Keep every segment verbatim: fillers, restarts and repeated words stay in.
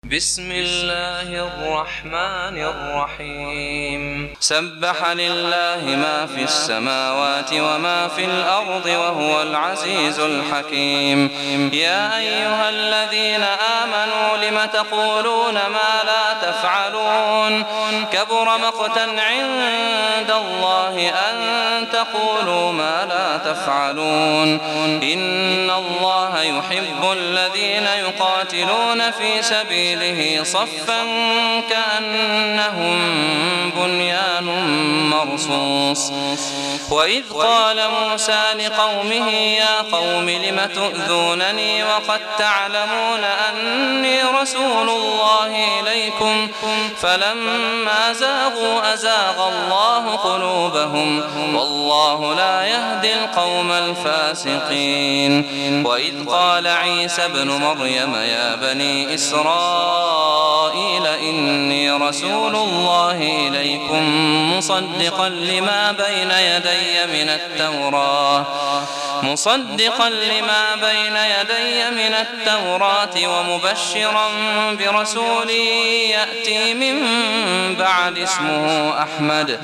بسم الله الرحمن الرحيم سبح لله ما في السماوات وما في الأرض وهو العزيز الحكيم يا أيها الذين آمنوا لم تقولون ما لا تفعلون كبر مقتا عند الله أن تقولوا ما لا تفعلون إن الله يحب الذين يقاتلون في سبيله صفا كأنهم بنيان مرصوص وإذ قال موسى لقومه يا قوم لم تؤذونني وقد تعلمون أني رسول الله إليكم فلما زاغوا أزاغ الله قلوبهم والله لا يهدي القوم الفاسقين وإذ قال عيسى ابن مريم يا بني إسرائيل إني رسول الله إليكم مصدقا لما بين يدي من التوراة مصدقا لما بين يدي من التوراة ومبشرا برسول يأتي من بعد اسمه أحمد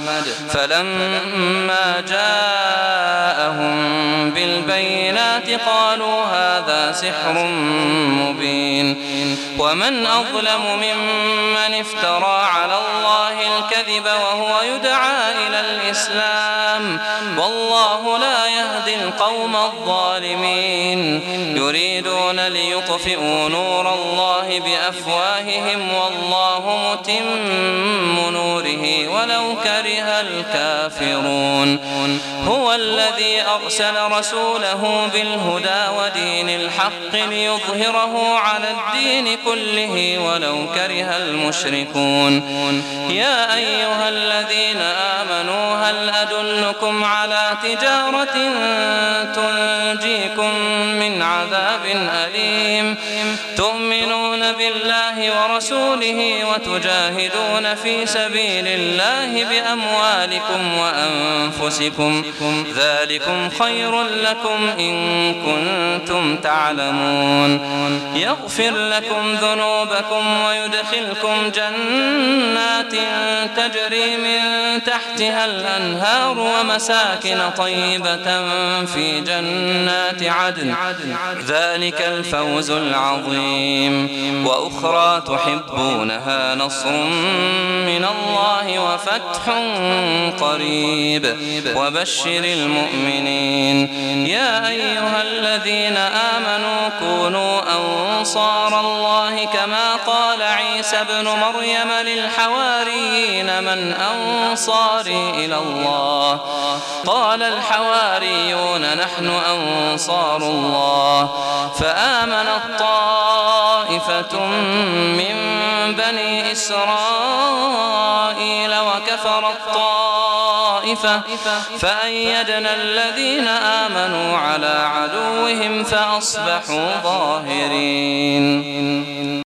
فلما جاءهم بالبينات قالوا هذا سحر مبين ومن أظلم ممن افترى على الله الكذب وهو يدعى إلى الإسلام والله لا يهدي القوم الظالمين يريدون ليطفئوا نور الله بأفواههم والله متم نوره ولو كره الكافرون هو الذي أرسل رسوله بالهدى ودين الحق ليظهره على الدين كله ولو كره المشركون يا أيها الذين آمنوا هل أدلكم على تجارة تنجيكم من عذاب أليم تؤمنون بالله ورسوله وتجاهدون في سبيل الله بأموالكم وأنفسكم ذلكم خير لكم إن كنتم تعلمون يغفر لكم ذنوبكم ويدخلكم جنات تجري من تحتها الأنهار ومساكن طيبة في جنات عدن ذلك الفوز العظيم وأخرى تحبونها نصر من الله وفتح قريب وبشر المؤمنين يا أيها الذين آمنوا كونوا أنصار الله كما قال عيسى ابن مريم للحواريين من أنصاري إلى الله قال الحواريون نحن أنصار الله فآمنت طائفة من بني إسرائيل وكفرت طائفة فأيدنا الذين آمنوا على عدوهم فأصبحوا ظاهرين.